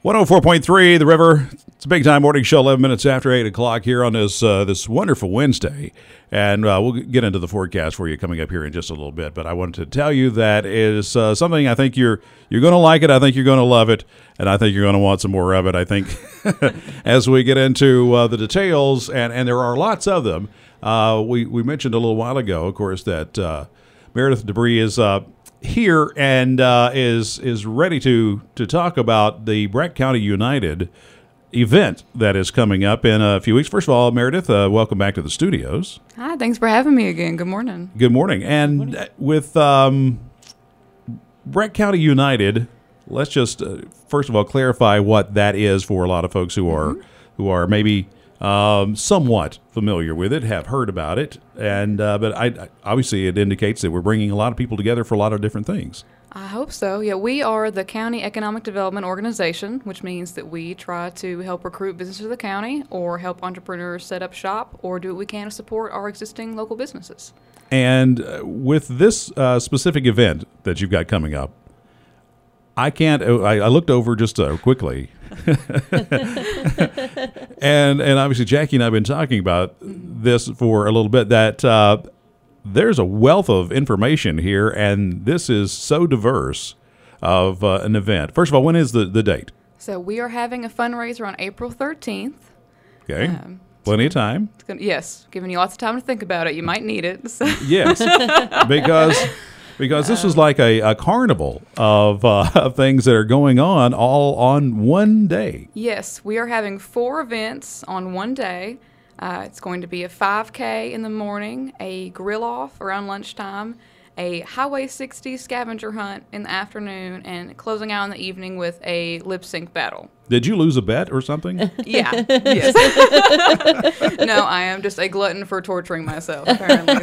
104.3 The River. It's a big time morning show, 11 minutes after 8 o'clock here on this wonderful Wednesday. And we'll get into the forecast for you coming up here in just a little bit. But I wanted to tell you that is something I think you're going to like it. I think you're going to love it. And I think you're going to want some more of it, I think, as we get into the details. And there are lots of them. We mentioned a little while ago, of course, that Meredith Debris is here and is ready to talk about the Brett County United event that is coming up in a few weeks. First of all, Meredith, welcome back to the studios. Hi, thanks for having me again. Good morning. Good morning. And with Brett County United, let's just first of all clarify what that is for a lot of folks who are maybe somewhat familiar with it, have heard about it, and but obviously it indicates that we're bringing a lot of people together for a lot of different things. I hope so. Yeah, we are the County Economic Development Organization, which means that we try to help recruit businesses to the county or help entrepreneurs set up shop or do what we can to support our existing local businesses. And with this specific event that you've got coming up, I looked over just quickly, and obviously Jackie and I have been talking about this for a little bit, that there's a wealth of information here, and this is so diverse of an event. First of all, when is the date? So we are having a fundraiser on April 13th. Okay, plenty of time. Yes, giving you lots of time to think about it. You might need it. So. Yes, because this is like a carnival of things that are going on all on one day. Yes, we are having 4 events on one day. It's going to be a 5K in the morning, a grill-off around lunchtime, a Highway 60 scavenger hunt in the afternoon, and closing out in the evening with a lip-sync battle. Did you lose a bet or something? Yeah, yes. No, I am just a glutton for torturing myself, apparently.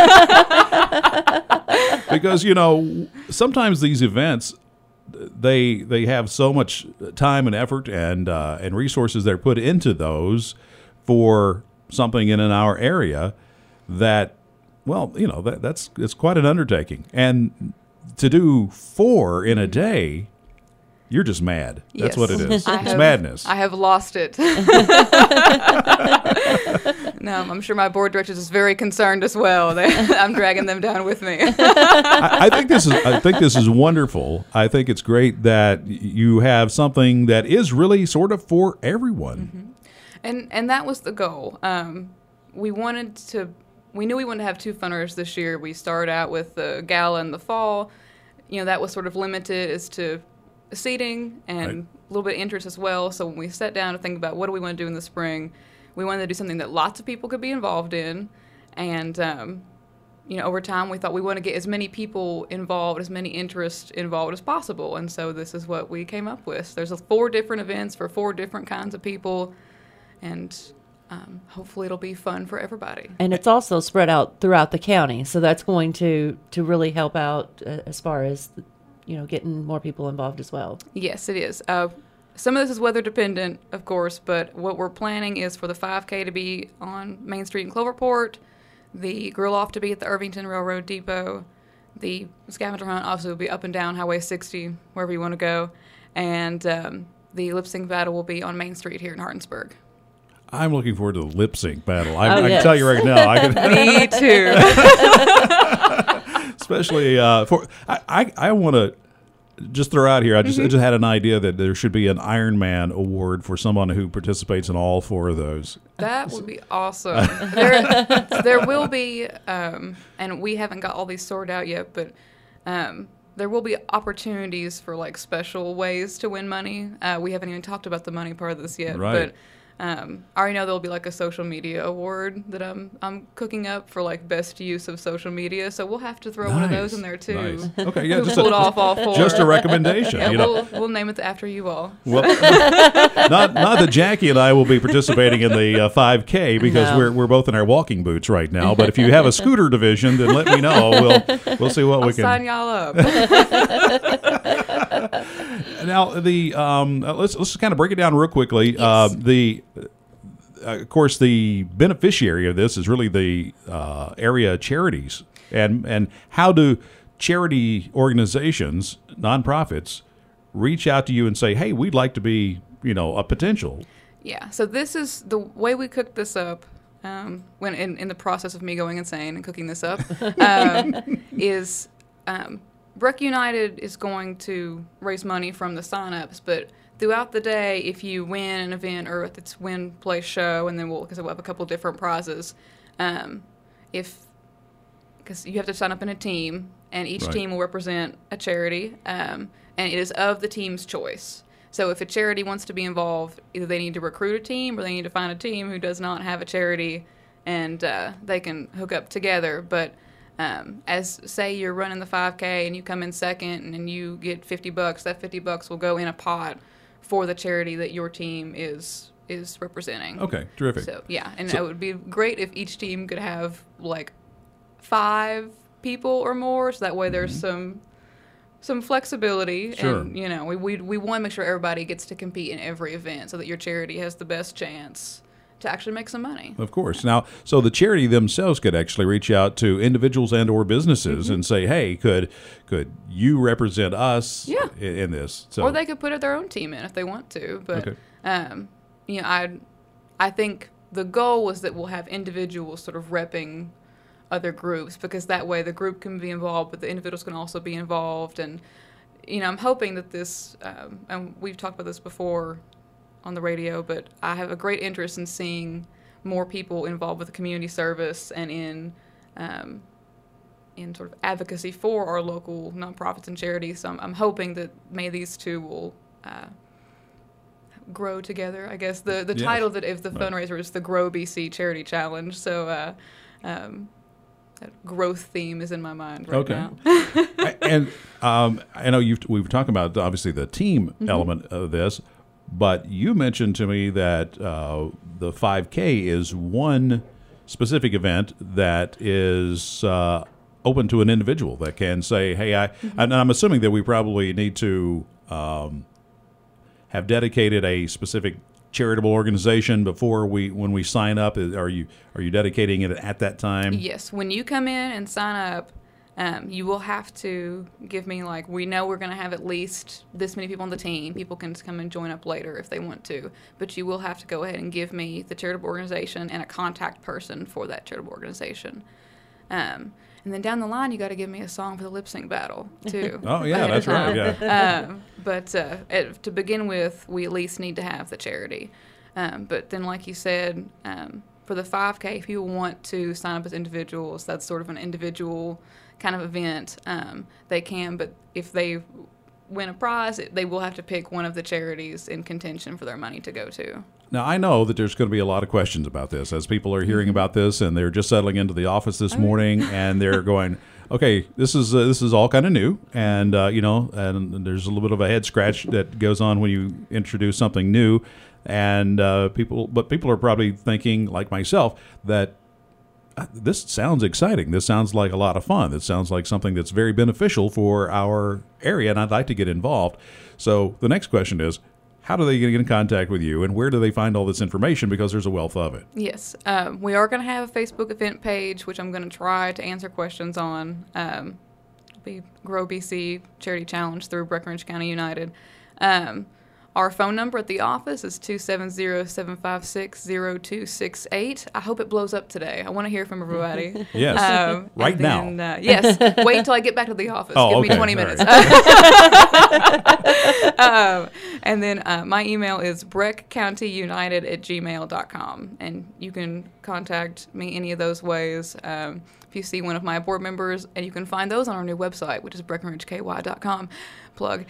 Because, sometimes these events, they have so much time and effort and resources that are put into those for something in our area that, it's quite an undertaking. And to do 4 in a day, you're just mad. That's what it is. It's madness. I have lost it. No, I'm sure my board directors is very concerned as well. I'm dragging them down with me. I think this is wonderful. I think it's great that you have something that is really sort of for everyone. Mm-hmm. And that was the goal. We knew we wanted to have 2 fundraisers this year. We started out with the gala in the fall. That was sort of limited as to seating and a little bit of interest as well. So when we sat down to think about what do we want to do in the spring, we wanted to do something that lots of people could be involved in. And, over time we thought we want to get as many people involved, as many interests involved as possible. And so this is what we came up with. There's 4 different events for 4 different kinds of people. And hopefully it'll be fun for everybody. And it's also spread out throughout the county. So that's going to really help out as far as, getting more people involved as well. Yes, it is. Some of this is weather dependent, of course, but what we're planning is for the 5K to be on Main Street in Cloverport, the grill-off to be at the Irvington Railroad Depot, the scavenger hunt obviously will be up and down Highway 60, wherever you want to go, and the lip-sync battle will be on Main Street here in Hartinsburg. I'm looking forward to the lip sync battle. I can tell you right now. Me too. Especially I want to just throw out here. I just had an idea that there should be an Iron Man award for someone who participates in all 4 of those. That would be awesome. There will be, and we haven't got all these sorted out yet, but there will be opportunities for special ways to win money. We haven't even talked about the money part of this yet, right. But I already know there'll be a social media award that I'm cooking up for best use of social media. So we'll have to throw one of those in there too. Nice. Okay, yeah, just pulled off all 4. Just a recommendation. Yeah, we'll name it after you all. Well, not that Jackie and I will be participating in the 5K because we're both in our walking boots right now. But if you have a scooter division, then let me know. We'll see what we can. I'll sign y'all up. Now let's just kind of break it down real quickly. Yes. Of course, the beneficiary of this is really the area charities, and how do charity organizations, nonprofits, reach out to you and say, hey, we'd like to be, a potential? Yeah, so this is the way we cooked this up. When in the process of me going insane and cooking this up, is Breck United is going to raise money from the sign-ups, but throughout the day, if you win an event or if it's win, play, show, and then because we'll have a couple different prizes, because you have to sign up in a team, and each Right. team will represent a charity, and it is of the team's choice. So if a charity wants to be involved, either they need to recruit a team or they need to find a team who does not have a charity, and they can hook up together. But as say you're running the 5K and you come in second and then you get $50, that $50 will go in a pot for the charity that your team is representing. Okay, terrific. So yeah, and it would be great if each team could have like 5 people or more, so that way there's some flexibility. Sure. And we want to make sure everybody gets to compete in every event so that your charity has the best chance to actually make some money. Of course. Now, so the charity themselves could actually reach out to individuals and or businesses and say, hey, could you represent us Yeah. in this? So, Or they could put their own team in if they want to. But Okay. I think the goal was that we'll have individuals sort of repping other groups, because that way the group can be involved, but the individuals can also be involved. And I'm hoping that this, and we've talked about this before on the radio, but I have a great interest in seeing more people involved with community service and in sort of advocacy for our local nonprofits and charities. So I'm hoping that these two will grow together. I guess the Yes. title that if the Right. fundraiser is the Grow BC Charity Challenge. So that growth theme is in my mind right Okay. now. And I know we've talked about obviously the team element of this, but you mentioned to me that the 5K is one specific event that is open to an individual that can say, hey, and I'm assuming that we probably need to have dedicated a specific charitable organization when we sign up. Are you dedicating it at that time? Yes, when you come in and sign up, you will have to give me, we know we're going to have at least this many people on the team. People can come and join up later if they want to, but you will have to go ahead and give me the charitable organization and a contact person for that charitable organization. And then down the line, you got to give me a song for the lip sync battle too. Oh yeah, ahead of that's right. time. Yeah. But to begin with, we at least need to have the charity. But then, like you said, for the 5K, if you want to sign up as individuals, that's sort of an individual kind of event. They can, but if they win a prize, they will have to pick one of the charities in contention for their money to go to. Now, I know that there's going to be a lot of questions about this as people are hearing about this and they're just settling into the office this morning and they're going, okay, this is all kind of new. And, and there's a little bit of a head scratch that goes on when you introduce something new. And people are probably thinking, like myself, that this sounds exciting. This sounds like a lot of fun. This sounds like something that's very beneficial for our area, and I'd like to get involved. So the next question is, how do they get in contact with you, and where do they find all this information? Because there's a wealth of it. Yes. We are going to have a Facebook event page, which I'm going to try to answer questions on. It'll be Grow BC Charity Challenge through Breckinridge County United. Our phone number at the office is 270-756-0268. I hope it blows up today. I want to hear from everybody. Yes, right then, now. Yes, wait until I get back to the office. Oh, Give okay. me 20 All minutes. And then my email is breckcountyunited@gmail.com. And you can contact me any of those ways. If you see one of my board members, and you can find those on our new website, which is breckenridgeky.com. Plug.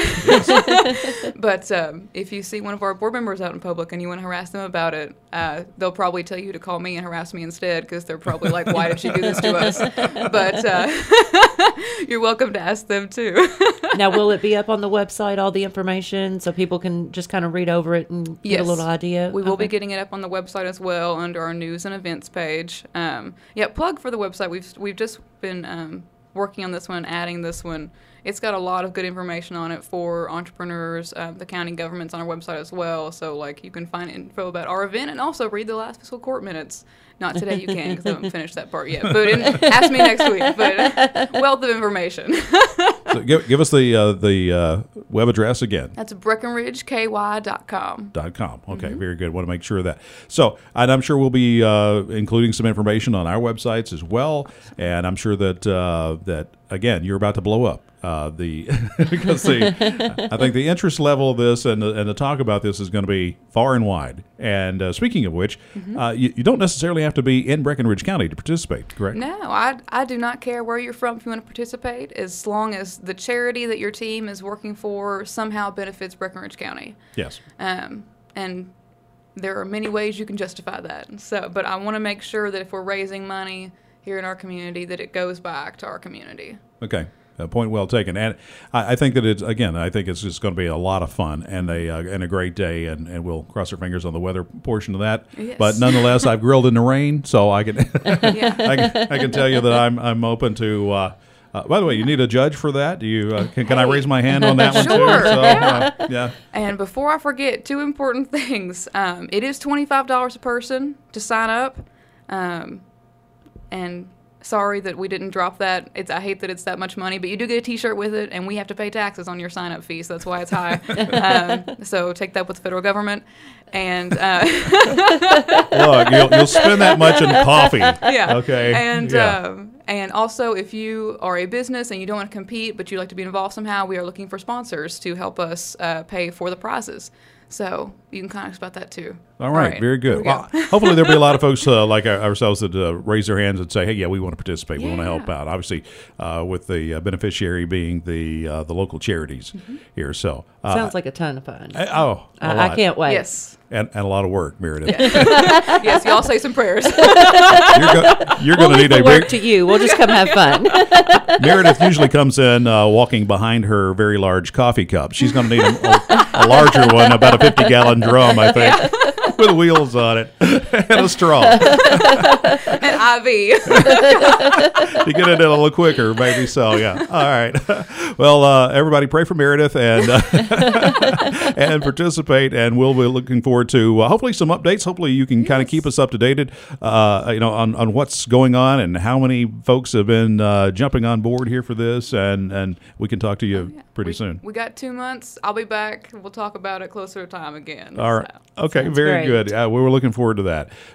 But if you see one of our board members out in public and you want to harass them about it, they'll probably tell you to call me and harass me instead, because they're probably like, why did she do this to us? But you're welcome to ask them too. Now, will it be up on the website, all the information, so people can just kind of read over it and get Yes. a little idea? We will be Okay. getting it up on the website as well under our news and events page. Plug for the website. We've just been working on this one, adding this one. It's got a lot of good information on it for entrepreneurs. The county government's on our website as well. So, you can find info about our event and also read the last fiscal court minutes. Not today, you can, because I haven't finished that part yet. But ask me next week. But wealth of information. So give us the web address again. That's BreckenridgeKY.com. .com. Okay, very good. Want to make sure of that. So, and I'm sure we'll be including some information on our websites as well. And I'm sure that that again, you're about to blow up. Because I think the interest level of this and the talk about this is going to be far and wide. And speaking of which, you don't necessarily have to be in Breckenridge County to participate, correct? No, I do not care where you're from if you want to participate, as long as the charity that your team is working for somehow benefits Breckenridge County. Yes. And there are many ways you can justify that. So, but I want to make sure that if we're raising money here in our community, that it goes back to our community. Okay. Point well taken, and I think that I think it's just going to be a lot of fun and a great day, and we'll cross our fingers on the weather portion of that. Yes. But nonetheless, I've grilled in the rain, so I can Yeah. I can tell you that I'm open to. By the way, you need a judge for that. Do you? Can I raise my hand on that one Sure, too? So, yeah. And before I forget, two important things. It is $25 a person to sign up, and sorry that we didn't drop that. I hate that it's that much money, but you do get a T-shirt with it, and we have to pay taxes on your sign-up fee, so that's why it's high. So take that with the federal government. And Look, you'll spend that much in coffee. yeah, Okay. And also, if you are a business and you don't want to compete, but you'd like to be involved somehow, we are looking for sponsors to help us pay for the prizes. So you can kind of about that too. All right, very good. There we go. Well, hopefully there'll be a lot of folks like ourselves that raise their hands and say, "Hey, yeah, we want to participate. We want to help out." Obviously, with the beneficiary being the local charities here. So Sounds like a ton of fun. I I can't wait. Yes. and a lot of work, Meredith. Yes, y'all say some prayers. You're going to need We'll a work big. to you. We'll just come have fun. Meredith usually comes in walking behind her very large coffee cup. She's going to need a larger one, about a 50-gallon drum, I think, with wheels on it and a straw. An IV. To get it in a little quicker, maybe so. Yeah. All right. Well, everybody, pray for Meredith and and participate. And we'll be looking forward to hopefully some updates. Hopefully, you can kind of keep us up to date, on what's going on and how many folks have been jumping on board here for this. And we can talk to you pretty soon. We got 2 months. I'll be back. We'll talk about it closer to time again. All right. So. Okay. Sounds Very great. good. We were looking forward to that.